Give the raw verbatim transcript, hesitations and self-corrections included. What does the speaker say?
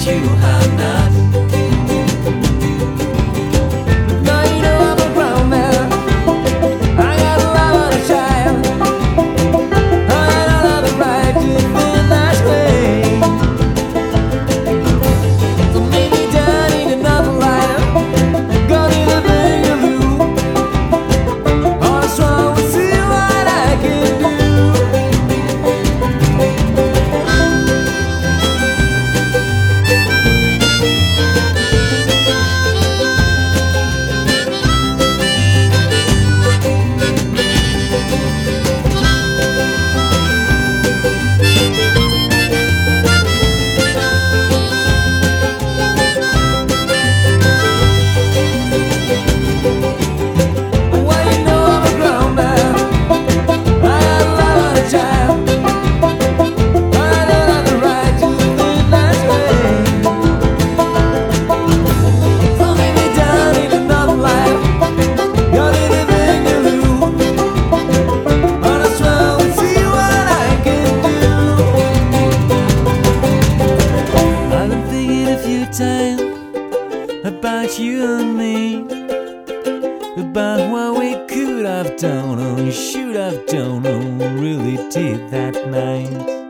you have not. Now you know I'm a grown man. I got a love and a child. I don't have the right to feel that way. So maybe I need another lighter. Go to the Boogaloo. On a stroll and see what I can do. Time about you and me, about what we could have done or should have done or really did that night.